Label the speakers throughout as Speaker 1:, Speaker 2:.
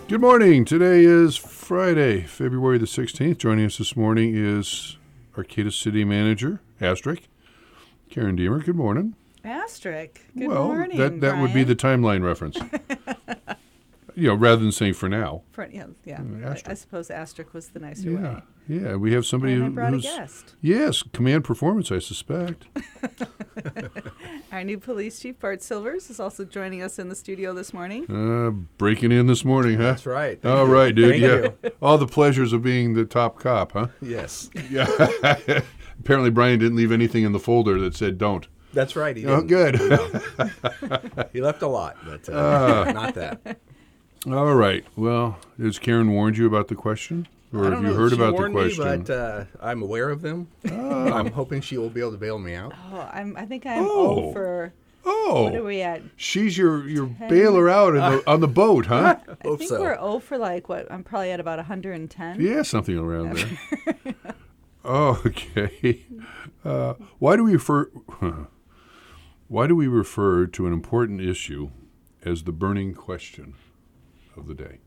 Speaker 1: Good morning. Today is Friday, February the 16th. Joining us this morning is Arcata City Manager, Astric, Karen Deemer. Good morning.
Speaker 2: Astric. Good morning,
Speaker 1: that would be the timeline reference. Rather than saying for now.
Speaker 2: I suppose Astric was the nicer way.
Speaker 1: Yeah, we have somebody
Speaker 2: and I brought
Speaker 1: who's...
Speaker 2: a guest.
Speaker 1: Yes, command performance, I suspect.
Speaker 2: Our new police chief, Bart Silvers, is also joining us in the studio this morning.
Speaker 1: Breaking in this morning, huh?
Speaker 3: That's right.
Speaker 1: All right, dude.
Speaker 3: Thank you.
Speaker 1: All the pleasures of being the top cop, huh?
Speaker 3: Yes.
Speaker 1: Yeah. Apparently, Brian didn't leave anything in the folder that said don't.
Speaker 3: That's right. He
Speaker 1: didn't. Good.
Speaker 3: He left a lot, but not that.
Speaker 1: All right. Well, has Karen warned you about the question? Or have you heard about the question?
Speaker 3: Me, but I'm aware of them. Oh. I'm hoping she will be able to bail me out.
Speaker 2: I think I'm over.
Speaker 1: Oh.
Speaker 2: What are we at?
Speaker 1: She's your bailer out on the boat, huh?
Speaker 2: I think we're 0 for I'm probably at about 110.
Speaker 1: Yeah, something around there. Okay. Why do we refer to an important issue as the burning question of the day?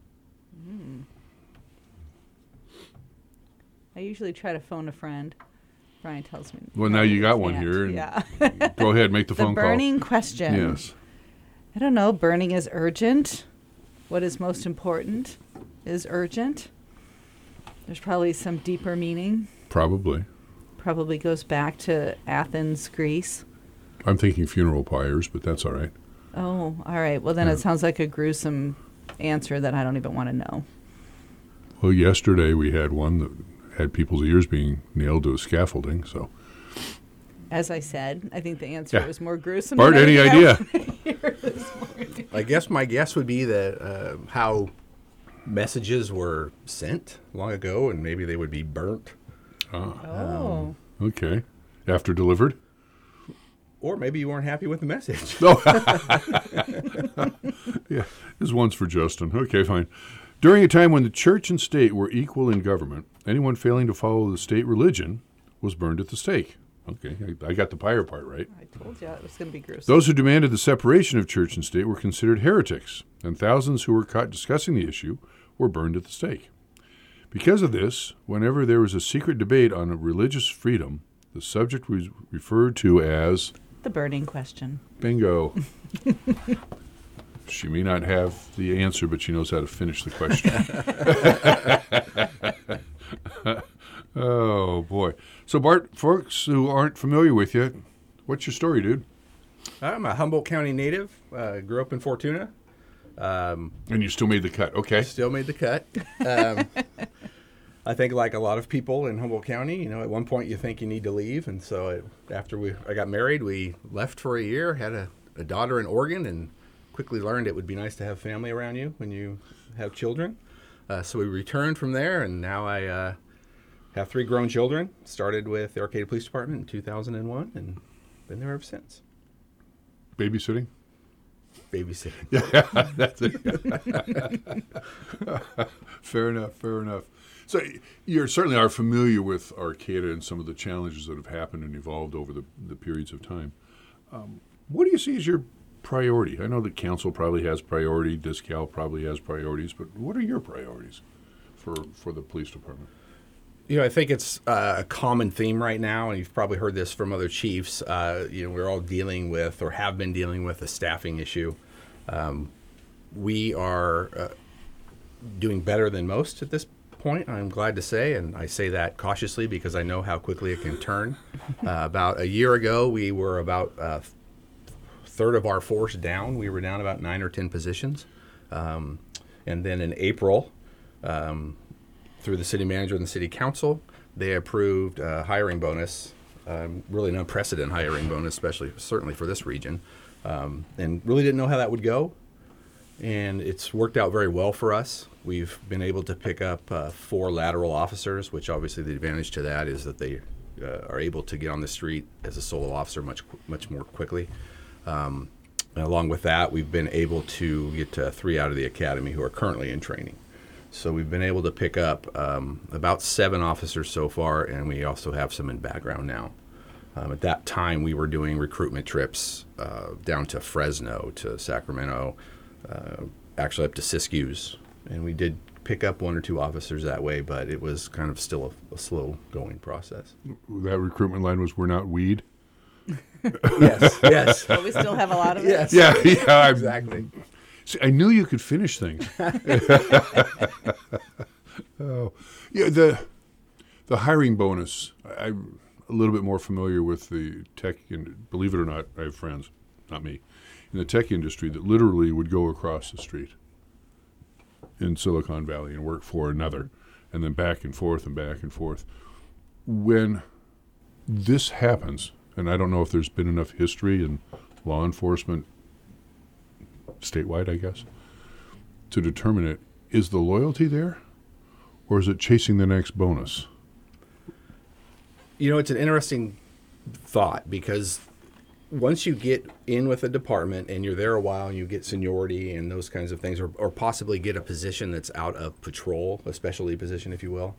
Speaker 2: I usually try to phone a friend. Brian tells me.
Speaker 1: Well, now you got one here.
Speaker 2: Yeah.
Speaker 1: Go ahead, make the phone call.
Speaker 2: The burning question.
Speaker 1: Yes.
Speaker 2: I don't know. Burning is urgent. What is most important is urgent. There's probably some deeper meaning.
Speaker 1: Probably
Speaker 2: goes back to Athens, Greece.
Speaker 1: I'm thinking funeral pyres, but that's all right.
Speaker 2: Oh, all right. Well, then It sounds like a gruesome answer that I don't even want to know.
Speaker 1: Well, yesterday we had one that had people's ears being nailed to a scaffolding, so.
Speaker 2: As I said, I think the answer was more gruesome.
Speaker 1: Bart, any idea?
Speaker 3: I guess my guess would be that how messages were sent long ago, and maybe they would be burnt.
Speaker 1: Okay. After delivered?
Speaker 3: Or maybe you weren't happy with the message.
Speaker 1: Yeah, this one's for Justin. Okay, fine. During a time when the church and state were equal in government, anyone failing to follow the state religion was burned at the stake. Okay, I got the pyre part right.
Speaker 2: I told you it was going to be gruesome.
Speaker 1: Those who demanded the separation of church and state were considered heretics, and thousands who were caught discussing the issue were burned at the stake. Because of this, whenever there was a secret debate on religious freedom, the subject was referred to as...
Speaker 2: the burning question.
Speaker 1: Bingo. She may not have the answer, but she knows how to finish the question. Oh, boy. So, Bart, folks who aren't familiar with you, what's your story, dude?
Speaker 3: I'm a Humboldt County native. Grew up in Fortuna.
Speaker 1: And you still made the cut, okay.
Speaker 3: Still made the cut. I think like a lot of people in Humboldt County, at one point you think you need to leave. And so after I got married, we left for a year, had a daughter in Oregon, and quickly learned it would be nice to have family around you when you have children. So we returned from there, and now I have 3 grown children. Started with the Arcata Police Department in 2001, and been there ever since.
Speaker 1: Babysitting?
Speaker 3: Babysitting.
Speaker 1: Yeah, that's it. Fair enough. So you certainly are familiar with Arcata and some of the challenges that have happened and evolved over the periods of time. What do you see as your priority? I know the council probably has priority, DisCal probably has priorities, but what are your priorities for the police department?
Speaker 3: I think it's a common theme right now, and you've probably heard this from other chiefs. We're all dealing with, or have been dealing with, a staffing issue. We are doing better than most at this point, I'm glad to say, and I say that cautiously because I know how quickly it can turn. About a year ago, we were about a third of our force down. We were down about 9 or 10 positions. And then in April, through the city manager and the city council, they approved a hiring bonus, really an unprecedented hiring bonus, certainly for this region, and really didn't know how that would go. And it's worked out very well for us. We've been able to pick up 4 lateral officers, which obviously the advantage to that is that they are able to get on the street as a solo officer much more quickly. And along with that, we've been able to get 3 out of the academy who are currently in training. So we've been able to pick up about 7 officers so far, and we also have some in background now. At that time, we were doing recruitment trips down to Fresno, to Sacramento, actually up to Siskiyous And we did pick up 1 or 2 officers that way, but it was kind of still a slow going process.
Speaker 1: That recruitment line was, "We're not weed."
Speaker 3: Yes, yes.
Speaker 2: But we still have a lot of it.
Speaker 3: Yes.
Speaker 1: Yeah, yeah,
Speaker 3: Exactly.
Speaker 1: See, I knew you could finish things. Oh, yeah. The hiring bonus. I'm a little bit more familiar with the tech. Believe it or not, I have friends, not me, in the tech industry that literally would go across the street in Silicon Valley and work for another, and then back and forth and back and forth. When this happens, and I don't know if there's been enough history in law enforcement statewide, I guess, to determine it, is the loyalty there, or is it chasing the next bonus?
Speaker 3: You know, it's an interesting thought because once you get in with a department and you're there a while and you get seniority and those kinds of things, or possibly get a position that's out of patrol, a specialty position, if you will,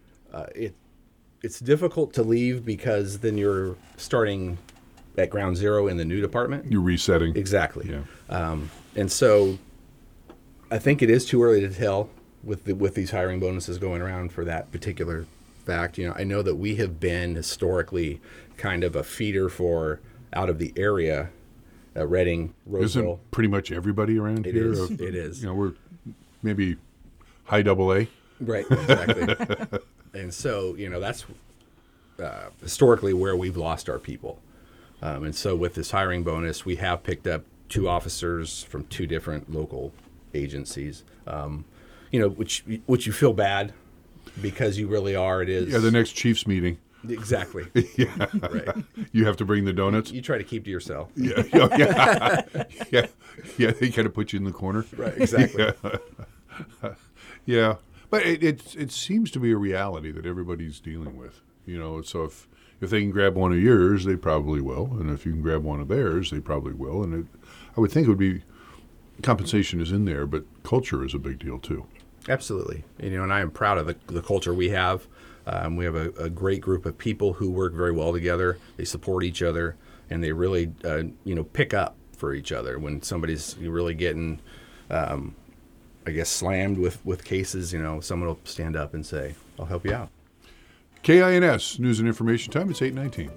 Speaker 3: it's difficult to leave because then you're starting at ground zero in the new department.
Speaker 1: You're resetting.
Speaker 3: Exactly.
Speaker 1: Yeah.
Speaker 3: And so I think it is too early to tell with these hiring bonuses going around for that particular fact. You know, I know that we have been historically kind of a feeder for out of the area, Reading, Roseville.
Speaker 1: Isn't pretty much everybody around
Speaker 3: It
Speaker 1: here?
Speaker 3: is. It is.
Speaker 1: You know, we're maybe high AA.
Speaker 3: Right, exactly. And so, you know, that's historically where we've lost our people. And so with this hiring bonus, we have picked up 2 officers from 2 different local agencies, you know, which you feel bad because you really are. It is.
Speaker 1: Yeah, the next Chiefs meeting.
Speaker 3: Exactly.
Speaker 1: Yeah.
Speaker 3: Right.
Speaker 1: You have to bring the donuts.
Speaker 3: You try to keep to yourself.
Speaker 1: Yeah, yeah, yeah, yeah. They kind of put you in the corner.
Speaker 3: Right, exactly.
Speaker 1: Yeah, yeah. But it seems to be a reality that everybody's dealing with. You know, so if they can grab one of yours, they probably will, and if you can grab one of theirs, they probably will. And I would think it would be compensation is in there, but culture is a big deal too.
Speaker 3: Absolutely. You know, and I am proud of the culture we have. We have a great group of people who work very well together. They support each other, and they really, you know, pick up for each other when somebody's really getting, I guess, slammed with cases. You know, someone will stand up and say, "I'll help you out."
Speaker 1: KINS News and Information Time. It's 8:19.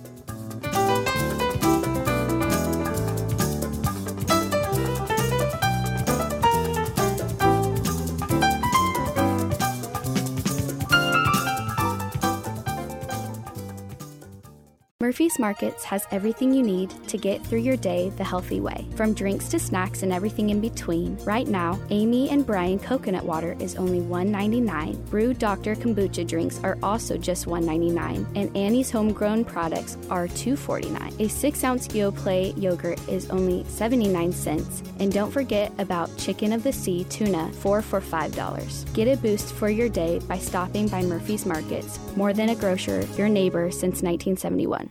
Speaker 4: Murphy's Markets has everything you need to get through your day the healthy way. From drinks to snacks and everything in between. Right now, Amy and Brian coconut water is only $1.99. Brew Dr. Kombucha drinks are also just $1.99. And Annie's homegrown products are $2.49. A 6-ounce Yoplait yogurt is only 79 cents. And don't forget about Chicken of the Sea tuna, 4 for $5. Get a boost for your day by stopping by Murphy's Markets. More than a grocer, your neighbor since 1971.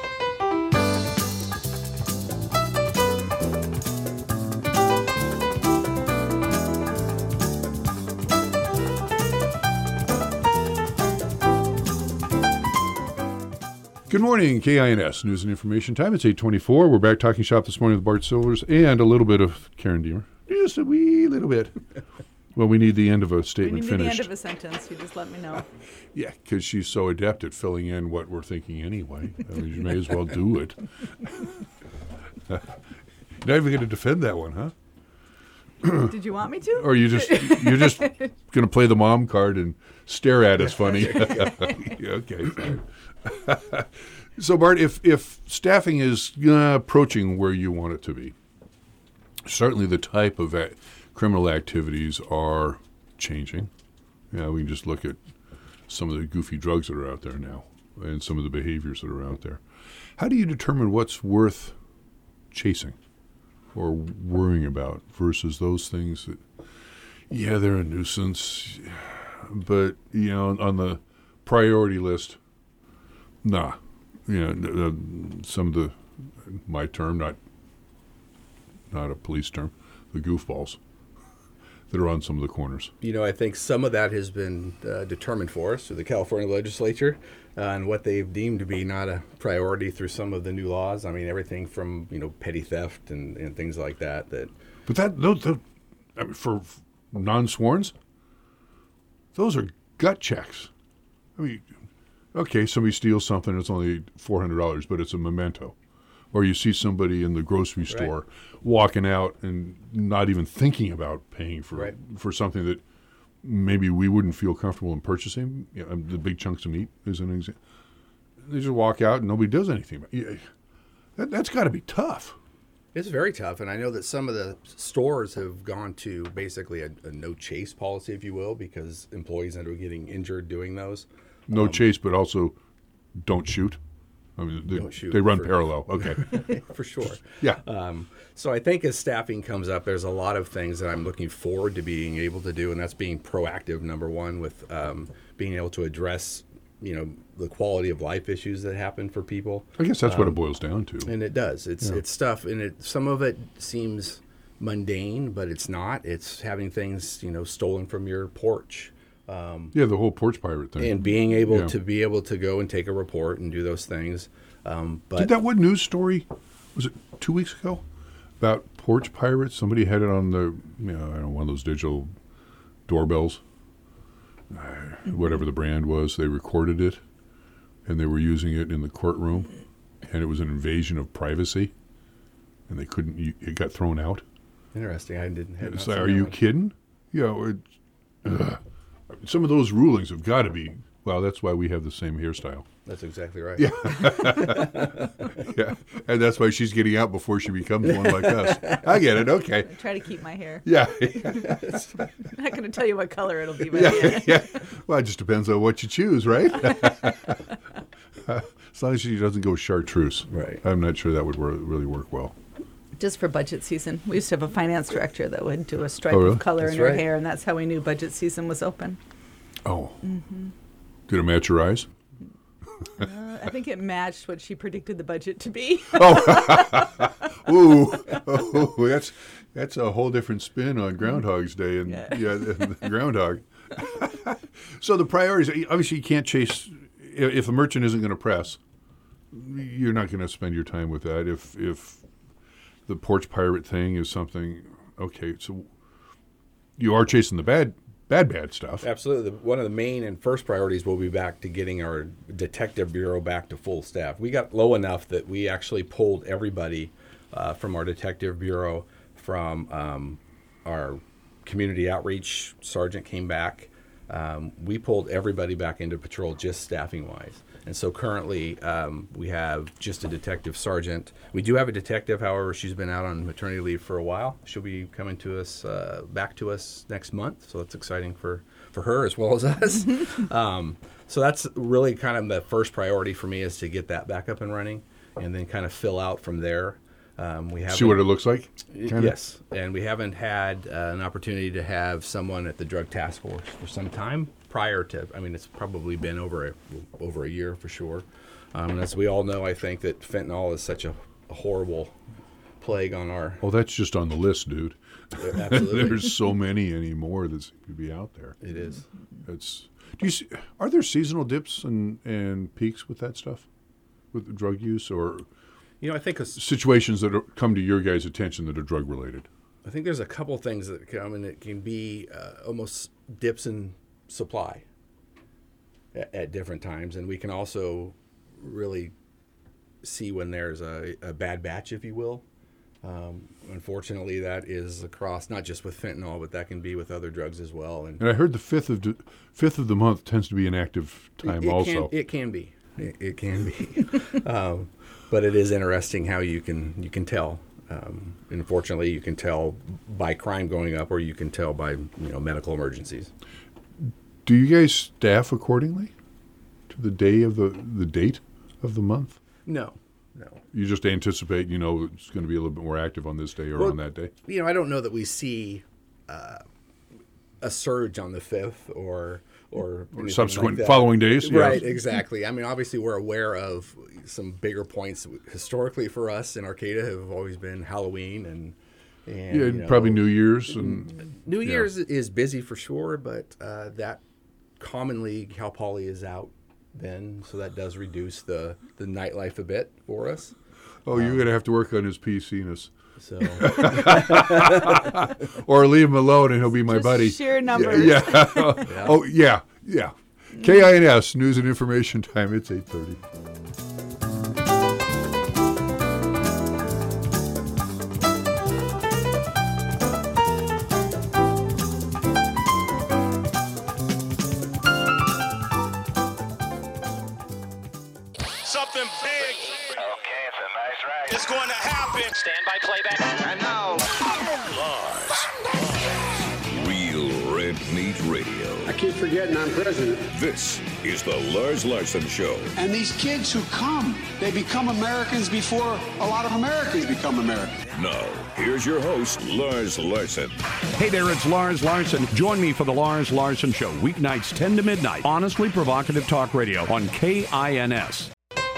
Speaker 1: Good morning, KINS News and Information Time. It's 8:24. We're back talking shop this morning with Bart Silvers and a little bit of Karen Deemer. Just a wee little bit. Well, we need the end of a statement
Speaker 2: When you need
Speaker 1: finished.
Speaker 2: the end of a sentence, you just let me know.
Speaker 1: Yeah, because she's so adept at filling in what we're thinking anyway. I mean, you may as well do it. You're not even going to defend that one, huh?
Speaker 2: Did you want me to?
Speaker 1: Or you're just going to play the mom card and stare at us funny? Yeah, okay, fine. So, Bart, if staffing is approaching where you want it to be, certainly the type of criminal activities are changing. Yeah, we can just look at some of the goofy drugs that are out there now and some of the behaviors that are out there. How do you determine what's worth chasing or worrying about versus those things that, yeah, they're a nuisance, but, you know, on the priority list, nah. You know, some of the, my term, not a police term, the goofballs that are on some of the corners.
Speaker 3: You know, I think some of that has been determined for us through the California legislature and what they've deemed to be not a priority through some of the new laws. I mean, everything from, you know, petty theft and things like that.
Speaker 1: But those, I mean, for non-sworns, those are gut checks. I mean, okay, somebody steals something, it's only $400, but it's a memento. Or you see somebody in the grocery store walking out and not even thinking about paying for something that maybe we wouldn't feel comfortable in purchasing. The big chunks of meat is an example. They just walk out and nobody does anything. That's got to be tough.
Speaker 3: It's very tough, and I know that some of the stores have gone to basically a no-chase policy, if you will, because employees end up getting injured doing those.
Speaker 1: No chase, but also don't shoot. I mean,
Speaker 3: Don't shoot
Speaker 1: they run
Speaker 3: for-
Speaker 1: parallel. Okay.
Speaker 3: For sure.
Speaker 1: Yeah.
Speaker 3: So I think as staffing comes up, there's a lot of things that I'm looking forward to being able to do, and that's being proactive, number one, with being able to address, the quality of life issues that happen for people.
Speaker 1: I guess that's what it boils down to.
Speaker 3: And it does. It's stuff, and some of it seems mundane, but it's not. It's having things, stolen from your porch.
Speaker 1: Yeah, the whole porch pirate thing.
Speaker 3: And being able
Speaker 1: Yeah.
Speaker 3: to go and take a report and do those things. But
Speaker 1: Did that one news story, was it 2 weeks ago, about porch pirates? Somebody had it on the, I don't know, one of those digital doorbells, whatever the brand was. They recorded it, and they were using it in the courtroom, and it was an invasion of privacy, and they couldn't. It got thrown out.
Speaker 3: interesting. I didn't have.
Speaker 1: It's like, are you kidding? Some of those rulings have got to be. Well, that's why we have the same hairstyle.
Speaker 3: That's exactly right.
Speaker 1: Yeah. Yeah, and that's why she's getting out before she becomes one like us. I get it. Okay.
Speaker 2: I try to keep my hair.
Speaker 1: Yeah.
Speaker 2: I'm not going to tell you what color it'll be, but
Speaker 1: Yeah. Yeah. Well, it just depends on what you choose, right? As long as she doesn't go chartreuse.
Speaker 3: Right.
Speaker 1: I'm not sure that would really work well.
Speaker 2: just for budget season. We used to have a finance director that would do a stripe
Speaker 1: Oh, really?
Speaker 2: of color
Speaker 3: That's
Speaker 2: in her
Speaker 3: right.
Speaker 2: hair, and that's how we knew budget season was open.
Speaker 1: Oh. Did it match your eyes?
Speaker 2: I think it matched what she predicted the budget to be.
Speaker 1: Ooh, oh, that's a whole different spin on Groundhog's Day and the groundhog. So the priorities, obviously you can't chase, if a merchant isn't going to press, you're not going to spend your time with that. If the porch pirate thing is something, okay, so you are chasing the bad stuff.
Speaker 3: Absolutely. One of the main and first priorities will be back to getting our detective bureau back to full staff. We got low enough that we actually pulled everybody from our detective bureau, from our community outreach sergeant came back. We pulled everybody back into patrol just staffing-wise. And so currently we have just a detective sergeant. We do have a detective, however, she's been out on maternity leave for a while. She'll be coming to us, back to us next month. So that's exciting for her as well as us. So that's really kind of the first priority for me, is to get that back up and running and then kind of fill out from there. We have
Speaker 1: See what it looks like? Kinda?
Speaker 3: Yes, and we haven't had an opportunity to have someone at the drug task force for some time prior to. I mean, it's probably been over a year for sure. And as we all know, I think that fentanyl is such a horrible plague on our.
Speaker 1: Oh, that's just on the list, dude.
Speaker 3: Absolutely,
Speaker 1: There's so many anymore that could be out there.
Speaker 3: it is.
Speaker 1: Do you see? Are there seasonal dips and peaks with that stuff, with drug use, or
Speaker 3: You know, I think
Speaker 1: situations that come to your guys' attention that are drug related?
Speaker 3: I think there's a couple things that come, and it can be almost dips in supply at different times, and we can also really see when there's a bad batch, if you will. Unfortunately, that is across not just with fentanyl, but that can be with other drugs as well. And
Speaker 1: And I heard the fifth of the month tends to be an active time also.
Speaker 3: it can be. It can be. But it is interesting how you can tell. Unfortunately, you can tell by crime going up, or you can tell by medical emergencies.
Speaker 1: Do you guys staff accordingly to the day of the date of the month?
Speaker 3: No.
Speaker 1: You just anticipate, it's going to be a little bit more active on this day or
Speaker 3: Well,
Speaker 1: on that day?
Speaker 3: I don't know that we see a surge on the 5th or anything
Speaker 1: Subsequent
Speaker 3: like that.
Speaker 1: following days? Yeah.
Speaker 3: Right, exactly. I mean, obviously, we're aware of some bigger points historically for us in Arcata have always been Halloween and
Speaker 1: Yeah, probably New Year's and
Speaker 3: New Year's is busy for sure, but that commonly Cal Poly is out then, so that does reduce the nightlife a bit for us.
Speaker 1: you're going to have to work on his PC-ness.
Speaker 3: So
Speaker 1: Or leave him alone and he'll be my
Speaker 2: Just
Speaker 1: buddy.
Speaker 2: sheer numbers.
Speaker 1: Yeah. Oh, yeah. KINS, News and Information Time. It's 8:30.
Speaker 5: Something big.
Speaker 6: Okay, it's a nice ride.
Speaker 5: It's going to happen.
Speaker 6: Stand by playback. And now,
Speaker 7: Real Red Meat Radio.
Speaker 8: I keep forgetting I'm president.
Speaker 7: This is the Lars Larson Show.
Speaker 8: And these kids who come, they become Americans before a lot of Americans become Americans.
Speaker 7: Now, here's your host, Lars Larson.
Speaker 9: Hey there, it's Lars Larson. Join me for the Lars Larson Show, weeknights 10 to midnight. Honestly provocative talk radio on KINS.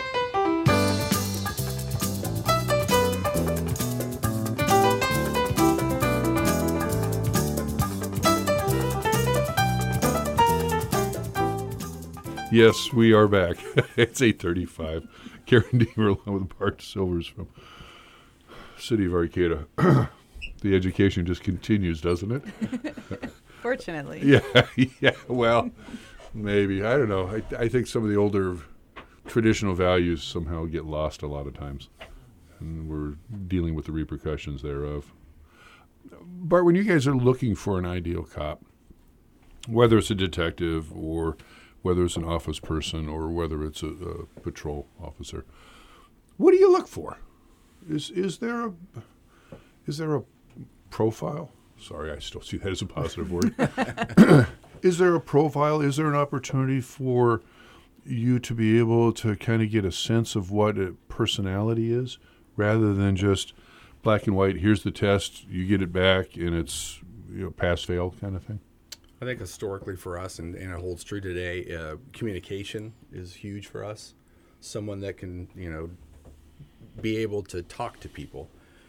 Speaker 1: Yes, we are back. It's 8:35. Karen Deemer along with Bart Silvers from City of Arcata. The education just continues, doesn't it?
Speaker 2: Fortunately.
Speaker 1: Yeah. Well, maybe. I don't know. I think some of the older traditional values somehow get lost a lot of times. And we're dealing with the repercussions thereof. Bart, when you guys are looking for an ideal cop, whether it's a detective or whether it's an office person or whether it's a patrol officer, what do you look for? Is there a profile? Sorry, I still see that as a positive word. Is there a profile? Is there an opportunity for you to be able to kind of get a sense of what a personality is, rather than just black and white? Here's the test, you get it back, and it's pass fail kind of thing.
Speaker 3: I think historically for us, and it holds true today, communication is huge for us. Someone that can, be able to talk to people.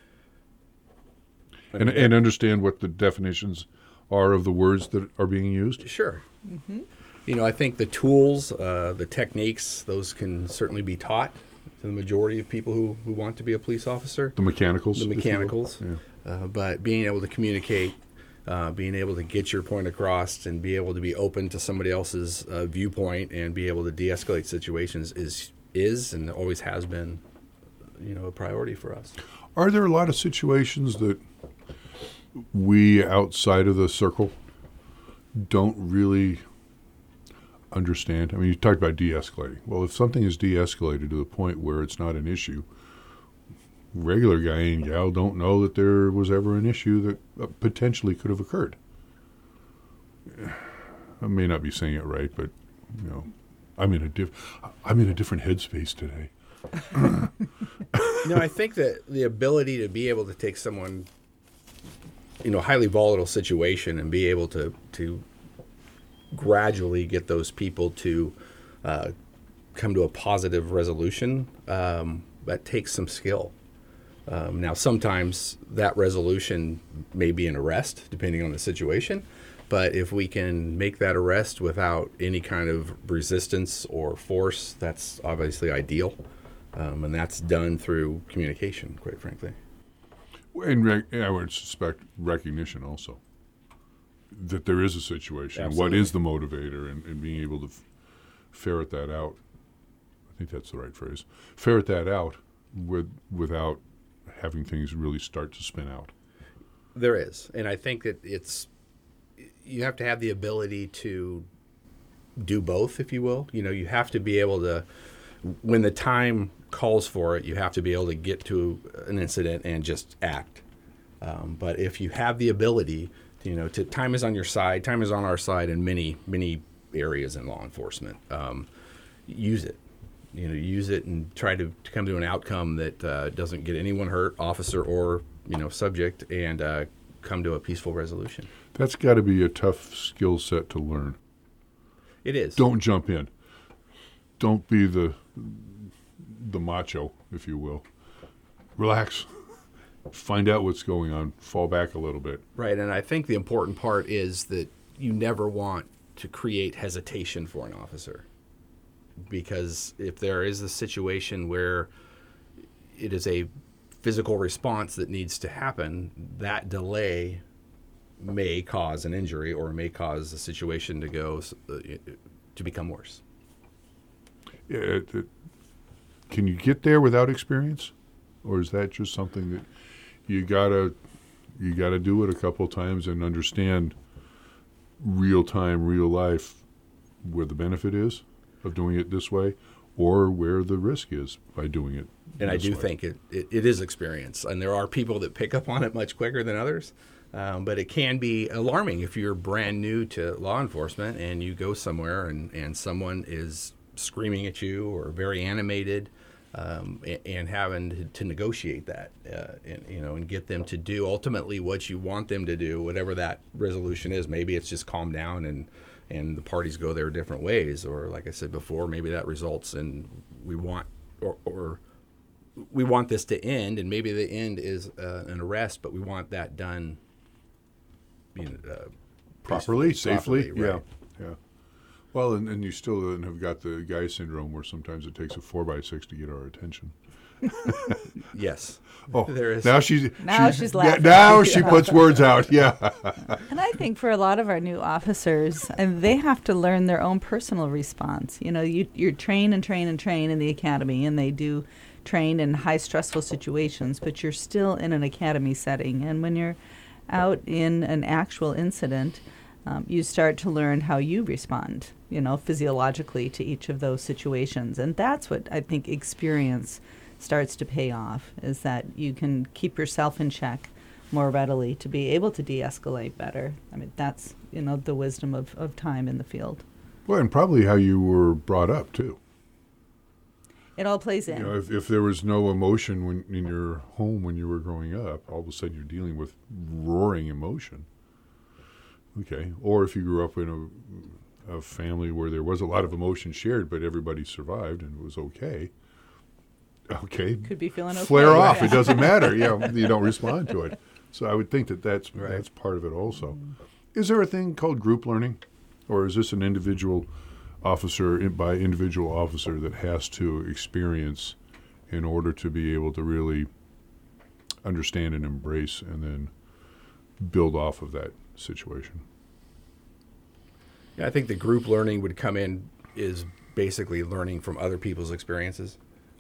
Speaker 1: And understand what the definitions are of the words that are being used?
Speaker 3: Sure. Mm-hmm. I think the tools, the techniques, those can certainly be taught to the majority of people who want to be a police officer.
Speaker 1: The mechanicals?
Speaker 3: The mechanicals.
Speaker 1: Yeah.
Speaker 3: But being able to communicate, being able to get your point across and be able to be open to somebody else's viewpoint and be able to de-escalate situations is and always has been, a priority for us.
Speaker 1: Are there a lot of situations that we outside of the circle don't really understand? I mean, you talked about de-escalating. Well, if something is de-escalated to the point where it's not an issue, regular guy and gal don't know that there was ever an issue that potentially could have occurred. I may not be saying it right, but I'm in a different headspace today.
Speaker 3: I think that the ability to be able to take someone, highly volatile situation and be able to gradually get those people to come to a positive resolution, that takes some skill. Now, sometimes that resolution may be an arrest, depending on the situation. But if we can make that arrest without any kind of resistance or force, that's obviously ideal. And that's done through communication, quite frankly.
Speaker 1: And I would suspect recognition also, that there is a situation.
Speaker 3: Absolutely.
Speaker 1: What is the motivator, and being able to ferret that out. I think that's the right phrase. Ferret that out without having things really start to spin out.
Speaker 3: There is. And I think that you have to have the ability to do both, if you will. You have to be able to, when the time calls for it, you have to be able to get to an incident and just act. But if you have the ability, time is on your side, time is on our side in many, many areas in law enforcement. Use it. Use it and try to come to an outcome that doesn't get anyone hurt, officer or, subject, and come to a peaceful resolution.
Speaker 1: That's got to be a tough skill set to learn.
Speaker 3: It is.
Speaker 1: Don't jump in. Don't be the macho, if you will. Relax. Find out what's going on. Fall back a little bit.
Speaker 3: Right, and I think the important part is that you never want to create hesitation for an officer. Because if there is a situation where it is a physical response that needs to happen, that delay may cause an injury or may cause the situation to to become worse.
Speaker 1: Yeah, can you get there without experience, or is that just something that you gotta do it a couple of times and understand real time, real life, where the benefit is of doing it this way, or where the risk is by doing it?
Speaker 3: And I do think it is experience, and there are people that pick up on it much quicker than others. But it can be alarming if you're brand new to law enforcement and you go somewhere and someone is screaming at you or very animated, and having to negotiate that, and get them to do ultimately what you want them to do, whatever that resolution is. Maybe it's just calm down and the parties go their different ways, or like I said before, maybe that results in we want this to end, and maybe the end is an arrest, but we want that done
Speaker 1: properly, safely.
Speaker 3: Right.
Speaker 1: Yeah. Well, and you still have got the guy syndrome where sometimes it takes a 4x6 to get our attention.
Speaker 3: Yes.
Speaker 1: Oh,
Speaker 3: there is.
Speaker 1: Now she's
Speaker 2: laughing.
Speaker 1: Now she puts words out. Yeah.
Speaker 2: And I think for a lot of our new officers, and they have to learn their own personal response. You're train in the academy, and they do train in high stressful situations, but you're still in an academy setting. And when you're out in an actual incident, you start to learn how you respond, physiologically to each of those situations. And that's what I think experience starts to pay off, is that you can keep yourself in check more readily to be able to de-escalate better. I mean, that's, the wisdom of time in the field.
Speaker 1: Well, and probably how you were brought up, too.
Speaker 2: It all plays in.
Speaker 1: If there was no emotion in your home when you were growing up, all of a sudden you're dealing with roaring emotion. Okay. Or if you grew up in a family where there was a lot of emotion shared, but everybody survived and it was okay. Okay.
Speaker 2: Could be feeling okay.
Speaker 1: Flare off. Yeah. It doesn't matter. You don't respond to it. So I would think that's part of it also. Is there a thing called group learning? Or is this an individual officer by individual officer that has to experience in order to be able to really understand and embrace and then build off of that situation?
Speaker 3: Yeah, I think the group learning would come in is basically learning from other people's experiences.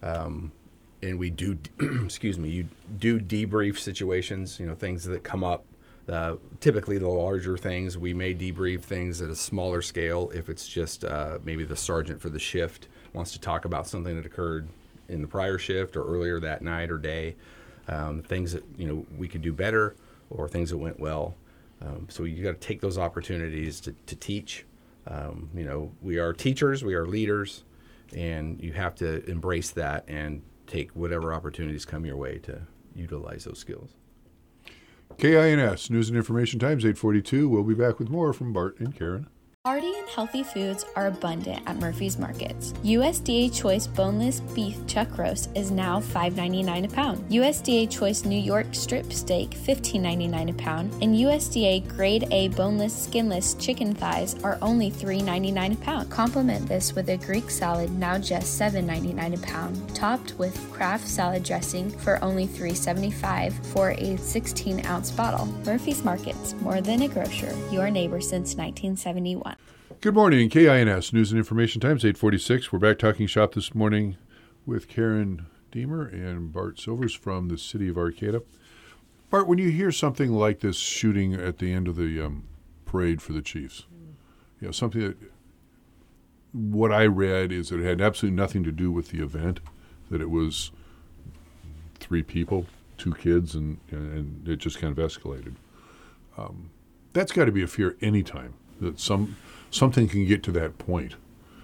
Speaker 3: And we do, you do debrief situations, things that come up. Typically the larger things, we may debrief things at a smaller scale if it's just maybe the sergeant for the shift wants to talk about something that occurred in the prior shift or earlier that night or day, things that we could do better or things that went well. So you got to take those opportunities to teach. We are teachers, we are leaders, and you have to embrace that and take whatever opportunities come your way to utilize those skills.
Speaker 1: KINS, News and Information Times, 8:42. We'll be back with more from Bart and Karen.
Speaker 4: Hearty and healthy foods are abundant at Murphy's Markets. USDA Choice Boneless Beef Chuck Roast is now $5.99 a pound. USDA Choice New York Strip Steak $15.99 a pound. And USDA Grade A Boneless Skinless Chicken Thighs are only $3.99 a pound. Complement this with a Greek salad, now just $7.99 a pound, topped with Kraft salad dressing for only $3.75 for a 16-ounce bottle. Murphy's Markets, more than a grocer, your neighbor since 1971.
Speaker 1: Good morning, KINS, News and Information Times, 8:46. We're back talking shop this morning with Karen Deemer and Bart Silvers from the city of Arcata. Bart, when you hear something like this shooting at the end of the parade for the Chiefs, something that what I read is that it had absolutely nothing to do with the event, that it was 3 people, 2 kids, and it just kind of escalated. That's got to be a fear anytime that something can get to that point.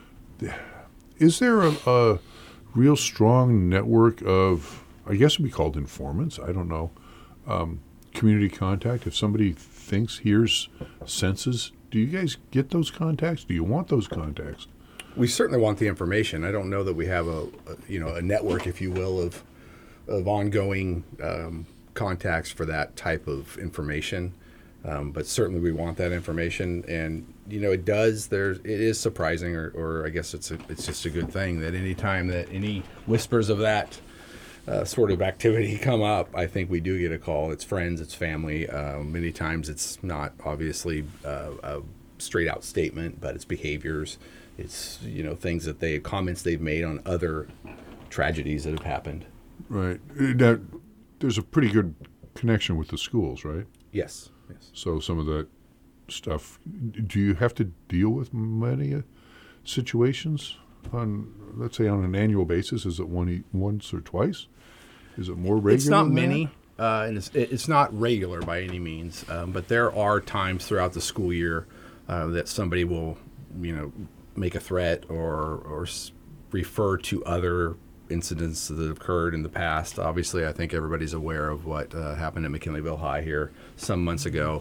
Speaker 1: Is there a real strong network of, I guess it would be called informants, I don't know, community contact? If somebody thinks, hears, senses, do you guys get those contacts? Do you want those contacts?
Speaker 3: We certainly want the information. I don't know that we have a network, if you will, of ongoing contacts for that type of information. But certainly we want that information, and it is surprising, or I guess it's just a good thing that any time that any whispers of that sort of activity come up, I think we do get a call. It's friends, it's family. Many times it's not obviously a straight out statement, but it's behaviors. It's, things that comments they've made on other tragedies that have happened.
Speaker 1: Right. Now, there's a pretty good connection with the schools, right?
Speaker 3: Yes.
Speaker 1: So some of that stuff, do you have to deal with many situations on, let's say, on an annual basis? Is it once or twice? Is it more regular?
Speaker 3: It's not
Speaker 1: than
Speaker 3: many, and it's not regular by any means. But there are times throughout the school year that somebody will, make a threat or refer to other incidents that have occurred in the past. Obviously, I think everybody's aware of what happened at McKinleyville High here some months ago.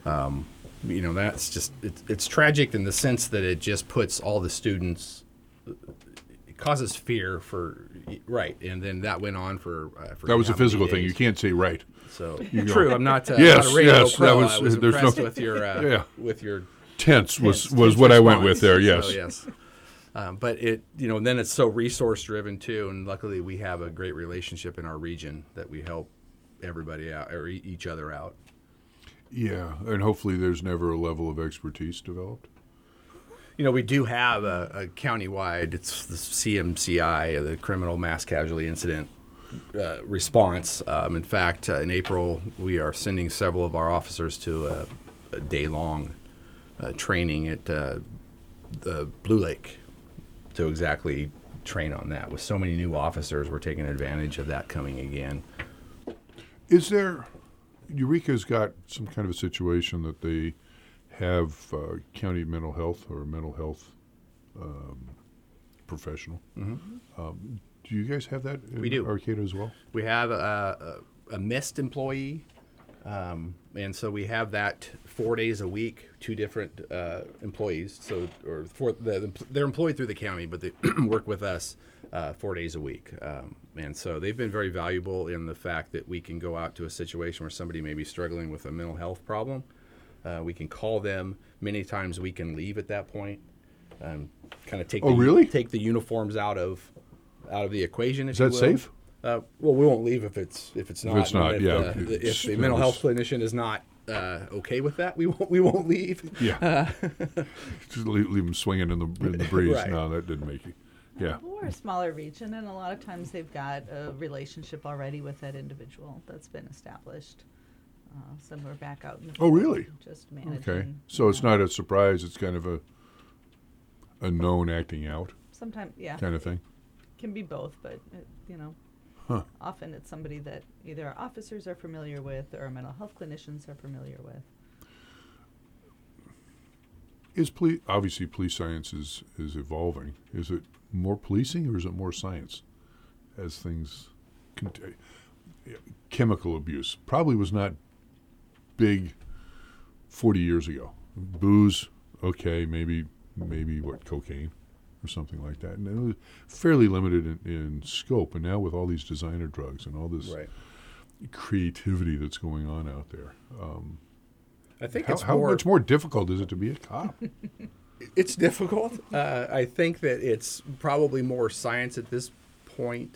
Speaker 3: That's just it's tragic in the sense that it just puts all the students. It causes fear right, and then that went on for
Speaker 1: that was a physical thing.
Speaker 3: days.
Speaker 1: You can't say right.
Speaker 3: So true. I'm not.
Speaker 1: Yes,
Speaker 3: not a radio
Speaker 1: yes.
Speaker 3: pro.
Speaker 1: That was.
Speaker 3: I was
Speaker 1: There's
Speaker 3: impressed
Speaker 1: no.
Speaker 3: with your
Speaker 1: yeah.
Speaker 3: your
Speaker 1: tense was
Speaker 3: tense
Speaker 1: what I went
Speaker 3: response.
Speaker 1: with there. Yes.
Speaker 3: So, yes. But it, then it's so resource driven too, and luckily we have a great relationship in our region that we help everybody out or each other out.
Speaker 1: Yeah, and hopefully there's never a level of expertise developed.
Speaker 3: We do have a countywide. It's the CMCI, the Criminal Mass Casualty Incident Response. In fact, in April we are sending several of our officers to a day-long training at the Blue Lake to exactly train on that. With so many new officers, we're taking advantage of that coming again.
Speaker 1: Is there, Eureka's got some kind of a situation that they have county mental health or a mental health professional.
Speaker 3: Mm-hmm.
Speaker 1: Do you guys have that in
Speaker 3: We do.
Speaker 1: Arcata as well?
Speaker 3: We have a MIST employee, and so we have that 4 days a week, two different employees. So, they're employed through the county, but they work with us 4 days a week. And so they've been very valuable in the fact that we can go out to a situation where somebody may be struggling with a mental health problem. We can call them. Many times we can leave at that point. Kind of take take the uniforms out of the equation.
Speaker 1: Is that safe?
Speaker 3: Well, we won't leave if it's not.
Speaker 1: If it's not,
Speaker 3: If the mental health clinician is not okay with that, we won't leave.
Speaker 1: Yeah. Just leave them swinging in the breeze.
Speaker 3: Right.
Speaker 1: No, that didn't make it. Yeah.
Speaker 2: We're a smaller region, and a lot of times they've got a relationship already with that individual that's been established. So we're back out in the field,
Speaker 1: really?
Speaker 2: just managing.
Speaker 1: Okay. So it's not a surprise. It's kind of a known acting out.
Speaker 2: Sometimes, yeah.
Speaker 1: Kind of thing.
Speaker 2: Can be both, but often it's somebody that either our officers are familiar with or our mental health clinicians are familiar with.
Speaker 1: Obviously police science is evolving. Is it more policing or is it more science as things chemical abuse probably was not big 40 years ago. Booze, okay, maybe what, cocaine or something like that. And it was fairly limited in scope. And now with all these designer drugs and all this creativity that's going on out there,
Speaker 3: I think
Speaker 1: how much more difficult is it to be a cop?
Speaker 3: It's difficult. I think that it's probably more science at this point,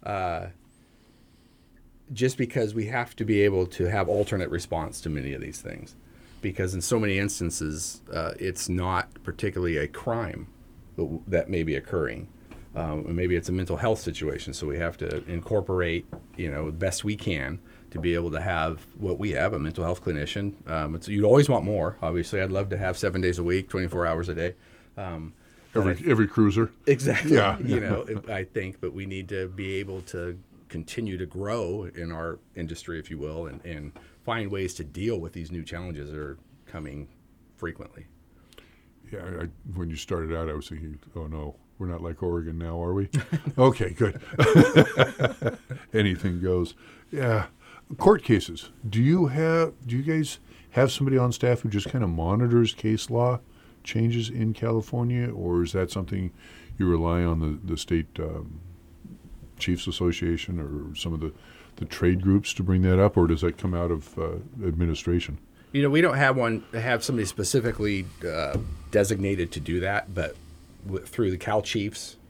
Speaker 3: just because we have to be able to have alternate response to many of these things. Because in so many instances, it's not particularly a crime that may be occurring. Maybe it's a mental health situation, so we have to incorporate, the best we can to be able to have what we have, a mental health clinician. You'd always want more. Obviously, I'd love to have 7 days a week, 24 hours a day.
Speaker 1: Every cruiser.
Speaker 3: Exactly.
Speaker 1: Yeah.
Speaker 3: I think, but we need to be able to continue to grow in our industry, if you will, and find ways to deal with these new challenges that are coming frequently.
Speaker 1: Yeah, when you started out, I was thinking, oh no, we're not like Oregon now, are we? Okay, good. Anything goes. Yeah. Court cases. Do you guys have somebody on staff who just kind of monitors case law changes in California, or is that something you rely on the state Chiefs Association or some of the trade groups to bring that up, or does that come out of administration?
Speaker 3: We don't have somebody specifically designated to do that, but through the Cal Chiefs,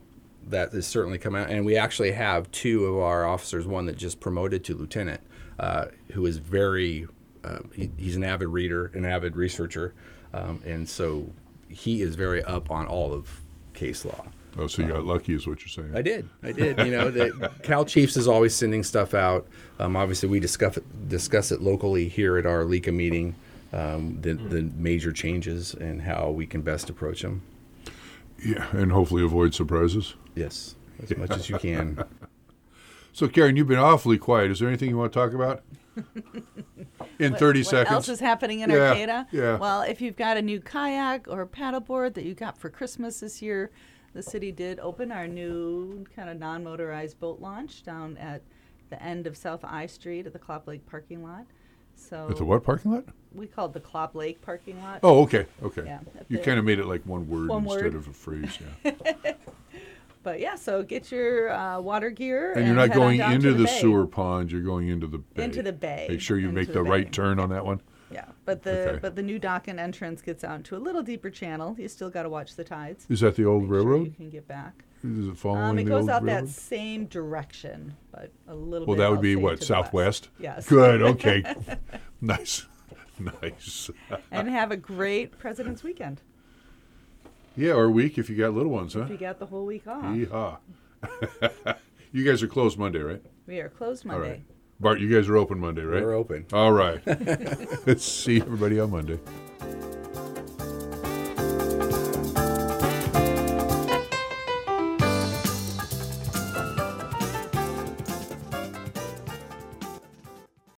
Speaker 3: that has certainly come out. And we actually have 2 of our officers, one that just promoted to lieutenant, who is very, he's an avid reader, an avid researcher. And so he is very up on all of case law.
Speaker 1: Oh, so you got lucky is what you're saying.
Speaker 3: I did. You know, the Cal Chiefs is always sending stuff out. Obviously, we discuss it locally here at our LECA meeting, the major changes and how we can best approach them.
Speaker 1: Yeah, and hopefully avoid surprises.
Speaker 3: Yes, as much as you can.
Speaker 1: So, Karen, you've been awfully quiet. Is there anything you want to talk about? In 30 seconds.
Speaker 2: What else is happening in
Speaker 1: Yeah,
Speaker 2: Arcata?
Speaker 1: yeah.
Speaker 2: Well, if you've got a new kayak or paddleboard that you got for Christmas this year, the city did open our new kind of non-motorized boat launch down at the end of South I Street at the Clop Lake parking lot. So
Speaker 1: At the what parking lot?
Speaker 2: we call it the Clop Lake parking lot.
Speaker 1: Oh, okay.
Speaker 2: Yeah,
Speaker 1: You
Speaker 2: the-
Speaker 1: kind of made it like one word
Speaker 2: One
Speaker 1: instead
Speaker 2: word.
Speaker 1: of a phrase. Yeah.
Speaker 2: But yeah, so get your water gear.
Speaker 1: And you're not
Speaker 2: head on
Speaker 1: going
Speaker 2: down
Speaker 1: into
Speaker 2: to
Speaker 1: the
Speaker 2: bay.
Speaker 1: sewer pond. You're going into the bay.
Speaker 2: Into the bay.
Speaker 1: Make sure you
Speaker 2: Into
Speaker 1: make
Speaker 2: the
Speaker 1: the right
Speaker 2: bay.
Speaker 1: turn on that one.
Speaker 2: Yeah, but the new dock and entrance gets out into a little deeper channel. You still got to watch the tides.
Speaker 1: Is that the old
Speaker 2: Make sure
Speaker 1: railroad?
Speaker 2: you can get back.
Speaker 1: Is it following
Speaker 2: It
Speaker 1: the
Speaker 2: goes
Speaker 1: old
Speaker 2: out
Speaker 1: railroad?
Speaker 2: that same direction, but a little
Speaker 1: Well,
Speaker 2: bit.
Speaker 1: that would
Speaker 2: I'll
Speaker 1: be
Speaker 2: say,
Speaker 1: what,
Speaker 2: to the
Speaker 1: southwest?
Speaker 2: west. Yes.
Speaker 1: Good. Okay. Nice. Nice.
Speaker 2: And have a great President's Weekend.
Speaker 1: Yeah, or a week if you got little ones, huh?
Speaker 2: If you got the whole week off.
Speaker 1: Yeehaw. You guys are closed Monday, right?
Speaker 2: We are closed
Speaker 1: All
Speaker 2: Monday.
Speaker 1: right. Bart, you guys are open Monday, right?
Speaker 3: We're open.
Speaker 1: All right. Let's see everybody on Monday.